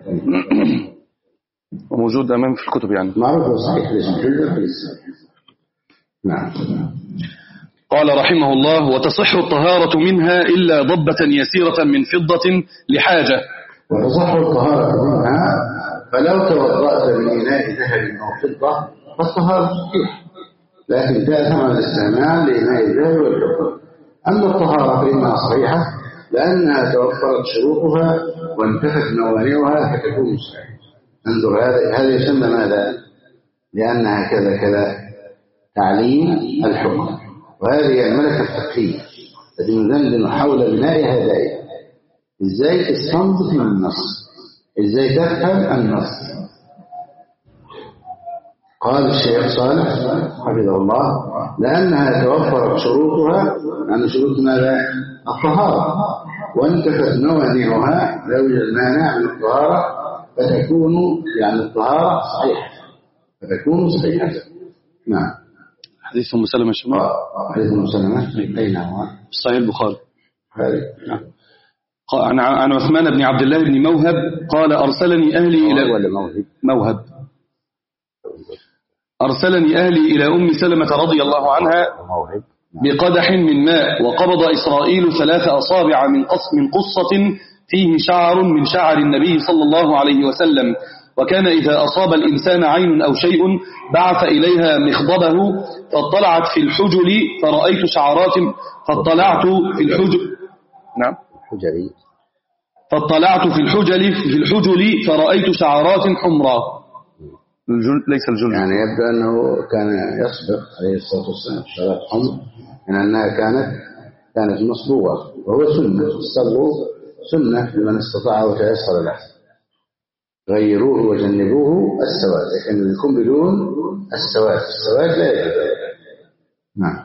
وموجود أمام في الكتب يعني. معروف صحيح الجلجل. نعم. قال رحمه الله: وتصح الطهارة منها إلا ضبة يسيرة من فضة لحاجة. وتصح الطهارة منها، فلو توضأت من إناء ذهب أو فضة فالطهارة صحيح، لكن تأثم على الاستعمال لإناء الذهب والفضة. أما الطهارة فإنها صحيحة لأنها توفرت شروطها وانتفت موانعها فتكون صحيحة. انظر، هذا هذا يسمى ماذا؟ لأنها كذا كذا تعليم الحكم، وهذه الملكة الفقهية التي ندندن حول بنائها دائما. إزاي تستنبط من النص، إزاي تفهم النص. قال الشيخ صالح حفظه الله: لأنها توفرت شروطها، يعني شروط ماذا؟ الطهارة، وانتفت موانعها، لو يوجد مانع من الطهارة فتكون يعني الطهارة صحيحة، فتكون صحيحة. نعم. حديث أم سلمة الشمال. حديث أم سلمة أين هو؟ صحيح البخاري. نعم. عن عن عثمان بن عبد الله بن موهب قال: أرسلني أهلي إلى ولا موهب موهب أرسلني أهلي إلى أم سلمة رضي الله عنها بقدح من ماء، وقبض إسرائيل ثلاث أصابع من قص من قصة فيه شعر من شعر النبي صلى الله عليه وسلم، وكان إذا أصاب الإنسان عين أو شيء بعث إليها مخضبه، فاطلعت في الحجل فرأيت شعرات فاطلعت في الحجل نعم حجري فاطلعت في الحجل في الحجل فرأيت شعرات حمراء. الجل ليس الجل، يعني يبدو أنه كان يصبغ عليه الصلاة والسلام شعرات حمر، من أنها كانت كانت مصبوغة، وهو سنة الصبغ، سنة لمن استطاع وتيسر له. غيروه وجنبوه السواد، لكن يكون بدون السواد، السواد لا يجوز. نعم.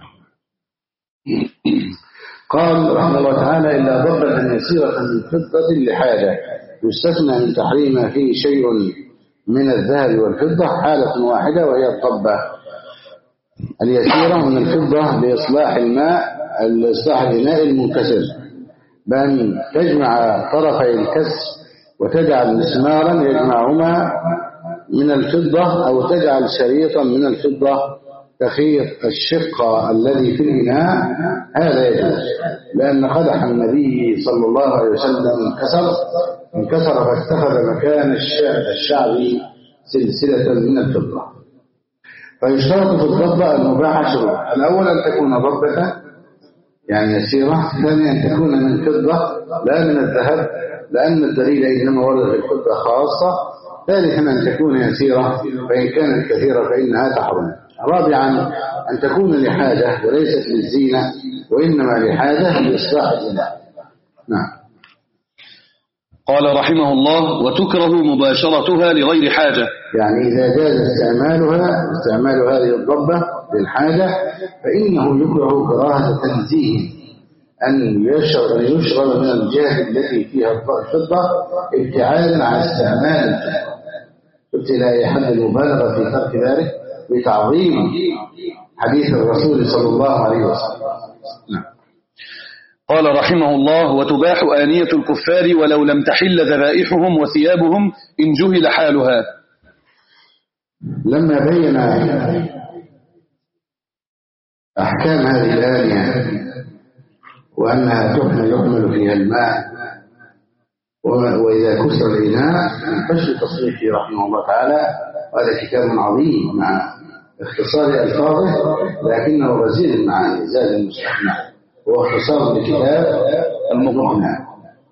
قال رحمه الله تعالى: إلا ضبة يسيرة من فضة لحاجة، يستثنى من تحريم فيه شيء من الذهب والفضة حالة واحدة، وهي الضبة اليسيرة من الفضة لإصلاح الماء، لإصلاح الإناء المنكسر، بأن تجمع طرفي الكسر وتجعل مسمارا يجمعهما من الفضة، أو تجعل شريطا من الفضة تخيط الشق الذي في الإناء، هذا يجوز، لأن قدح النبي صلى الله عليه وسلم انكسر انكسر فاتخذ مكان الشعب سلسلة من الفضة. فيشترط في الضبة المباحة شروط: الأول أن تكون ضبة يعني يسيرة، ثانيا أن تكون من فضة لا من الذهب، لأن الدليل إنما ورد في الفضة خاصة، ثالثا أن تكون يسيرة، فإن كانت كثيرة فإنها تحرم، رابعا أن تكون لحاجة وليست للزينة، وإنما لحاجة لإصلاح الإناء. نعم. قال رحمه الله: وتكره مباشرتها لغير حاجة، يعني إذا جاز استعمالها استعمال هذه الضبة للحاجة فإنه يكره كراهة تنزيه، أن يشرب يشرب من الجهة التي فيها الفضة ابتعادا عن استعمال الفضة، ابتلاء حد المبالغة في ترك ذلك بتعظيم حديث الرسول صلى الله عليه وسلم. نعم. قال رحمه الله: وتباح آنية الكفار ولو لم تحل ذبائحهم وثيابهم إن جهل حالها. لما بين أحكام هذه الآنية وأنها تحمل يحمل فيها الماء وإذا كسر الإناء فشل تصريفه رحمه الله تعالى. وهذا كتاب عظيم مع اختصار ألفاظه لكنه غزير المعاني زاد المستقنع، هو اختصار لكتاب المقنع.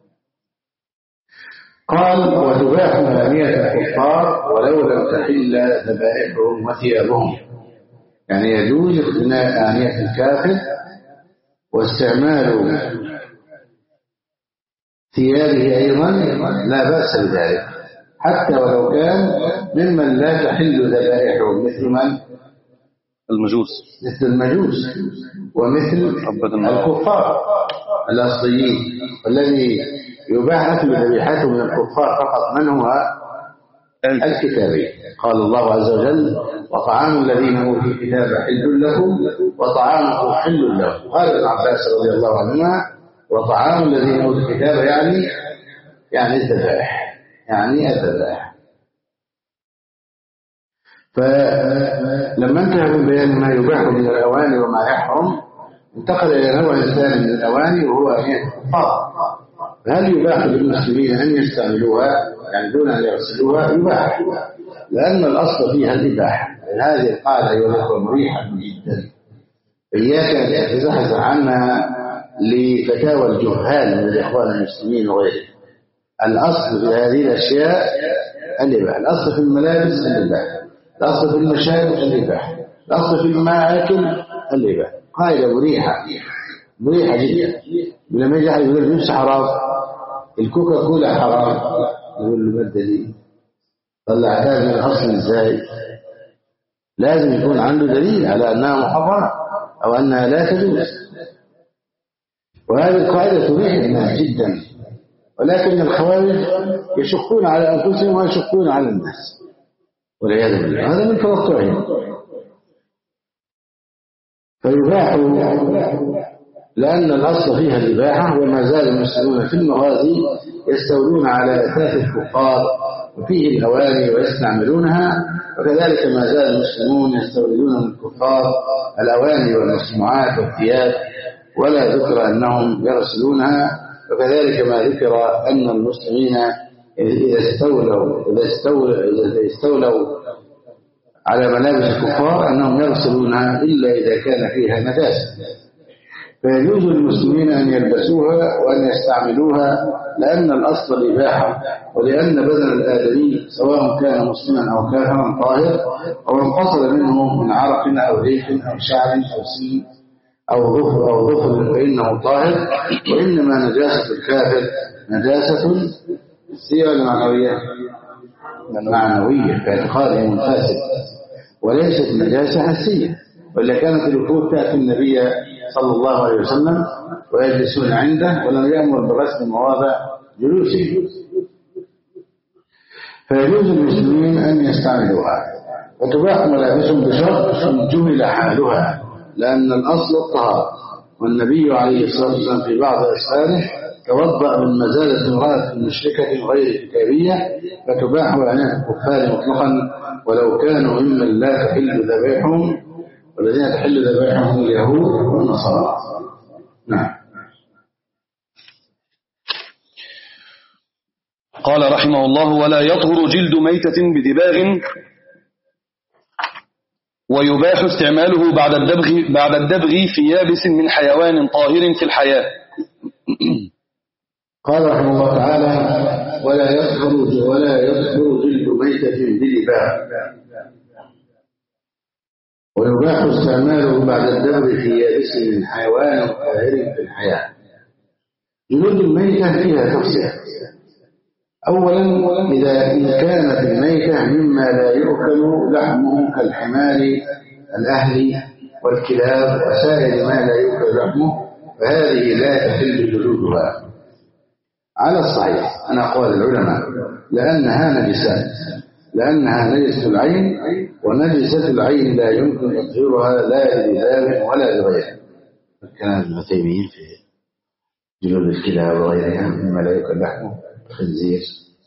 قال وتباح آنية الكفار ولو لم تحل ذبائحهم وثيابهم، يعني يجوز اقتناء آنية الكافر واستعمال ثيابه أيضا لا بأس بذلك، حتى ولو كان ممن لا تحل ذبائحهم مثل من؟ المجوس، مثل المجوس ومثل الكفار الأصليين، والذي يباح أكل ذبيحته من الكفار فقط من هو؟ الكتابي. قال الله عز وجل وطعام الذين أوتوا الكتاب حل لكم وطعامكم حل لهم. قال ابن عباس رضي الله عنهما وطعام الذين أوتوا الكتاب يعني يعني الذبائح، يعني الذبائح. فلما انتهى من بيان ما يباح من الأواني وما يحرم انتقل إلى نوع ثاني من الأواني وهو آنية الكفار. فهل يباح للمسلمين أن يستعملوها يعني دون أن يغسلوها؟ يباح، لأن الأصل فيها الإباحة. هذه القاعدة أيها مريحة جدا، إياك أن تتزحزح عنها لفتاوى الجهال من الإخوان المسلمين وغيرهم. الأصل في هذه الأشياء الإباحة، الأصل في الملابس الإباحة، الأصل في المشارب الإباحة، الأصل في المآكل الإباحة. قاعدة مريحة مريحة جدا. لما يجي أحد يقول الجنس حرام، الكوكا كولا حرام، يقول له ما الدليل؟ طلعتها من الأصل إزاي؟ لازم يكون عنده دليل على أنها محرمة أو أنها لا تجوز. وهذه القاعدة تريح الناس جدا، ولكن الخوارج يشقون على أنفسهم ويشقون على الناس والعياذ بالله، هذا من تنطعهم. فيباح لأن الأصل فيها الإباحة، وما زال المسلمون في المغازي يستولون على أثاث الكفار وفيه الأواني ويستعملونها، وكذلك ما زال المسلمون يستوردون من الكفار الأواني والمصنوعات والثياب ولا ذكر أنهم يرسلونها. وكذلك ما ذكر أن المسلمين إذا استولوا إذا استولوا إذا استولوا على ملابس الكفار أنهم يرسلونها إلا إذا كان فيها نجاسة، فيجوز للمسلمين أن يلبسوها وأن يستعملوها، لأن الأصل الإباحة، ولأن بدن الآدمي سواء كان مسلما أو كافرا طاهر، أو انفصل منه من عرق أو ريح أو شعر أو سين أو ظفر أو ظفر فإنه طاهر. وإنما نجاسة الكافر نجاسة حسية ولا معنوية؟ معنوية كاعتقادهم الفاسد، وليست نجاسة حسية. وإلا كانت الوفود تأتي النبي صلى الله عليه وسلم ويجلسون عنده ولم يأمر برسم مواضع جلوسهم. فيجوز للمسلمين أن يستعملوها، وتباح ملابسهم بشرط أن جهل حالها، لأن الأصل الطهارة. والنبي عليه الصلاة والسلام في بعض أسفاره توضأ من مزالة امرأة مشركة غير كتابية، فتباح آنية الكفار مطلقا ولو كانوا ممن لا تحل ذبائحهم، والذين تحل ذبائحهم اليهود والنصارى. نعم. قال رحمه الله ولا يطهر جلد ميتة بدباغ، ويباح استعماله بعد الدبغ بعد الدبغ في يابس من حيوان طاهر في الحياة. قال رحمه الله تعالى ولا يطهر ولا يطهر جلد ميتة بدباغ، ويباح استعماله بعد الدبغ في يابس من حيوان طاهر في الحياة. جلود الميتة فيها تفصيل. أولا إذا إن كانت الميتة مما لا يؤكل لحمه كالحمار الأهلي والكلاب وسائر ما لا يؤكل لحمه، فهذه لا تحل جلودها على الصحيح أنا أقوال العلماء، لأنها نجسات، لأنها نجسة العين، ونجسة العين لا يمكن تطهيرها لا بذاب ولا بغيره. كان المتيمين في جلود الكلاب وغيرها مما لا يؤكل لحمه الخنزير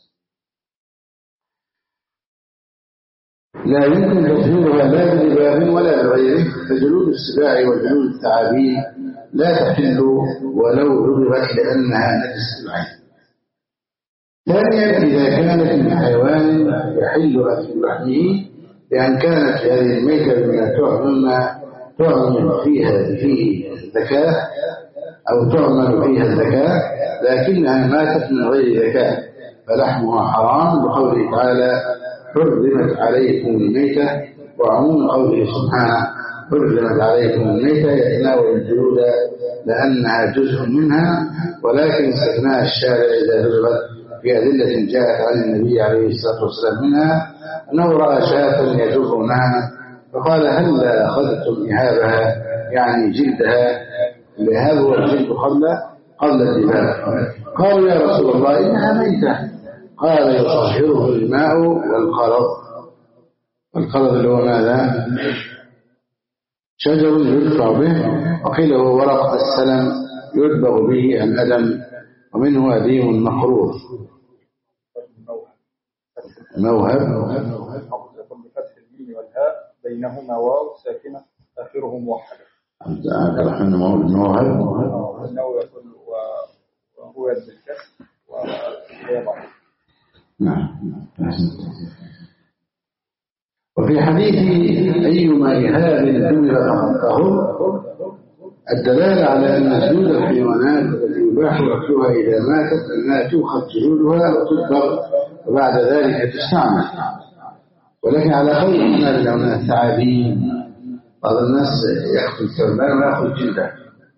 لا يمكن تطهيرها لا بذباب ولا بغيره، فجلود السباع وجلود الثعابين لا تحل ولو ذبحت لأنها نجسة العين. ثانيا إذا كانت من حيوان يحل أكل لحمه، لأن كانت هذه الميتة مما تعمل فيها فيه الزكاة أو تعمل فيها الزكاة لكنها ماتت من غير زكاة فلحمها حرام، بقوله تعالى حرمت عليكم الميتة، وعموم قوله سبحانه حرمت عليكم الميتة يتناول الجلود لأنها جزء منها، ولكن استثناء الشارع إذا ذكرت في أدلة جاءت عن النبي عليه الصلاة والسلام منها أنه رأى شاة يجرونها فقال هل أخذتم إهابها يعني جلدها، الإهاب هو الجلد قبل قبل الدماغ. قالوا يا رسول الله إنها ميتة، قال يطهره الماء والقرض. والقرض اللي هو ماذا؟ شجر يدفع به، وقيل هو ورقة السلم يدبغ به الأدم، ومنه أديم مخروف موهب بفتح الميم والهاء بينهما واو ساكنة آخره موحدة. عبد الرحمن موهب وهو يكون وهو يد بالكسر وهي ضعيف. نعم. وفي حديث أيما إهاب دمر فقد طهر الدلالة على أن جلود الحيوانات التي يباح أكلها إذا ماتت أنها تؤخذ جلودها وتدبر وبعد ذلك تستعمل. ولكن على قول هنا من الثعابين بعض الناس يأخذ الثعبان ويأخذ جلده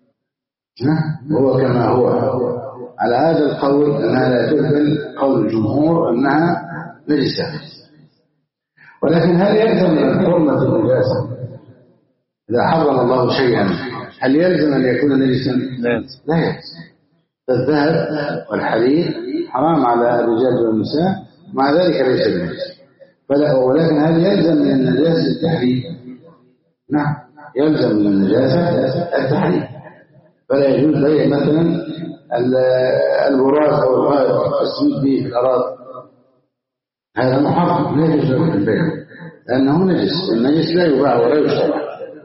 وهو كما هو. على هذا القول أنها لا تقبل، قول الجمهور أنها نجسة. ولكن هل يلزم من حرمة النجاسة إذا حرم الله شيئا هل يلزم أن يكون نجسا؟ لا يلزم. الذهب والحديد حرام على الرجال والنساء مع ذلك ليس بنجس. ولكن هل يلزم من النجاسة التحريم؟ نعم يلزم من النجاسة التحريم. فلا يجوز بيع مثلا البراز أو الغائط التسويد به في الأراضي، هذا محرم لا يجوز البيع لأنه نجس، النجس لا يباع ولا يشترى.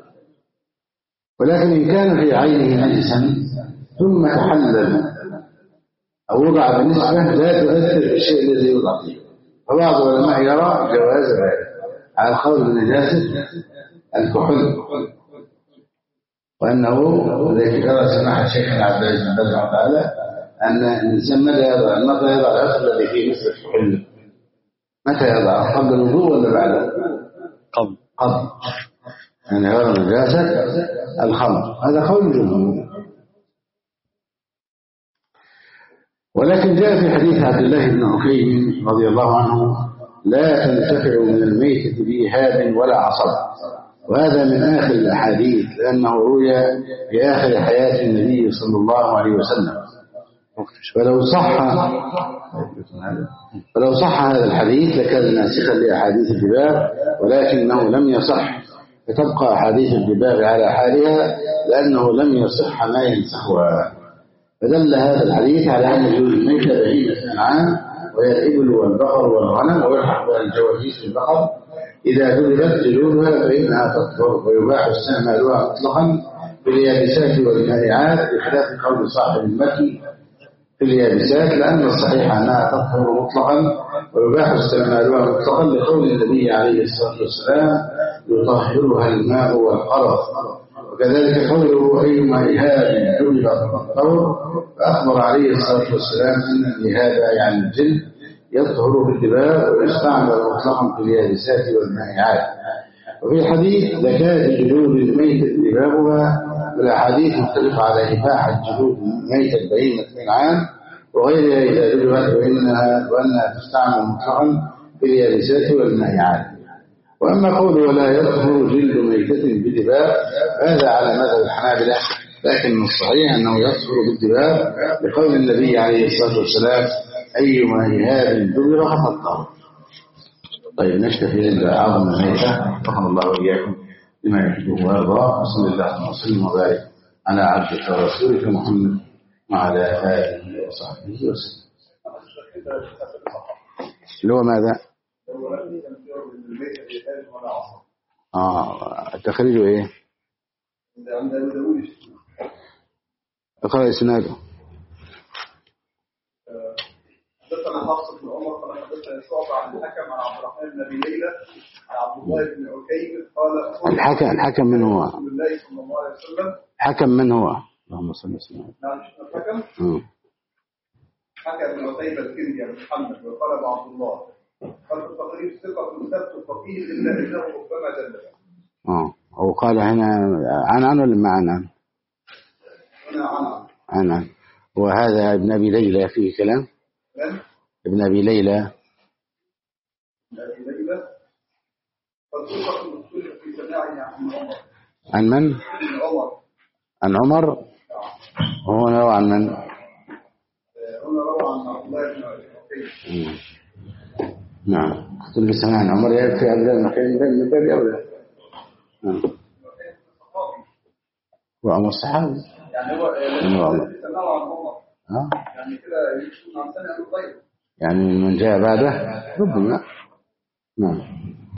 ولكن إن كان في عينه نجسا ثم تحلل أو وضع بنسبة لا تؤثر في الشيء الذي يوضع فيه، فبعض العلماء يرى جواز ذلك على القول بنجاسة الكحول، وأنه الذي قال سماحة شيخنا عبد العزيز بن باز تعالى أن الإنسان متى يضع متى يضع الأصل الذي فيه مثل الكحول؟ متى يضع؟ قبل الوضوء ولا بعد؟ قبل قبل يعني هذا نجاسة الخمر، هذا قول الجمهور. ولكن جاء في حديث عبد الله بن عكيم رضي الله عنه لا تنتفع من الميتة بإهاب ولا عصب، وهذا من آخر الأحاديث لأنه روي في آخر حياة النبي صلى الله عليه وسلم. فلو صح فلو صح هذا الحديث لكان ناسخا لأحاديث الدباغ، ولكنه لم يصح، فتبقى أحاديث الدباغ على حالها لأنه لم يصح ما ينسخها. فدل هذا الحديث على أن يجوز الميتة بهيمة الأنعام وهي الإبل والبقر والغنم، ويلحق بها الجواميس في البقر إذا ذبلت جلودها فإنها تطهر، ويباح استعمالها مطلقا في اليابسات والمائعات بخلاف قول صاحب المتن في اليابسات، لأن الصحيح أنها تطهر مطلقا ويباح استعمالها مطلقا لقول النبي عليه الصلاة والسلام يطهرها الماء والقرف. وكذلك قوله أيما إهاب جبل فطهر، فأخبر عليه الصلاة والسلام أن الإهاب يعني الجلد يطهر بالدباغ ويستعمل مطلقا في اليابسات والمائعات. وفي حديث زكاة جلود الميتة دباغها، والأحاديث مختلفة على إباحة جلود الميتة بهيمة الأنعام وغيرها إذا ذبحت وإنها وأنها تستعمل مطلقا في اليابسات والمائعات. وأما قوله ولا يطهر جلد ميتة بدباغ هذا على مذهب الحنابلة، لكن الصحيح أنه يطهر بالدباغ لقول النبي عليه الصلاة والسلام أيما إهاب دبر فقد طهر. طيب نكتفي عند أعظم الميتة، رحمه الله وإياكم بما يحبه ويرضاه، وصلى الله وسلم وبارك على عبدك ورسولك محمد وعلى آله وصحبه وسلم. اللي هو ماذا؟ آه التخريج إيه؟ اقرأ إسناده. شعبة عن الحكم عن عبد الرحمن بن أبي ليلى عن عبد الله بن عكيم قال الحكم الحكم من هو؟ رسول الله صلى الله عليه وسلم. حكم من هو؟ اللهم صل وسلم. نعم الحكم حكم بن عتيبة الكندي عن محمد وقال أبو عبد الله قال في التقريب ثقة ثبت فقيه إلا إنه ربما جلد. اه وقال هنا عن عن ولا ما عن عن؟ هنا عن عن عن. وهذا ابن أبي ليلى فيه كلام؟ من؟ ابن أبي ليلى. ابن أبي ليلى قد ثقة مختلف في سماعه عن عمر. عن من؟ عن عمر. عن عمر. وهو روى عن من؟ هنا روى عن عبد الله بن عكيم. نعم قلت له سماع عن عمر يكفي عن من باب أولى. نعم وعمر الصحابي يعني هو يعني سماعه عن عمر. اه يعني كده يكون عن سنة غيره. يعني من جاء بعده ربما. نعم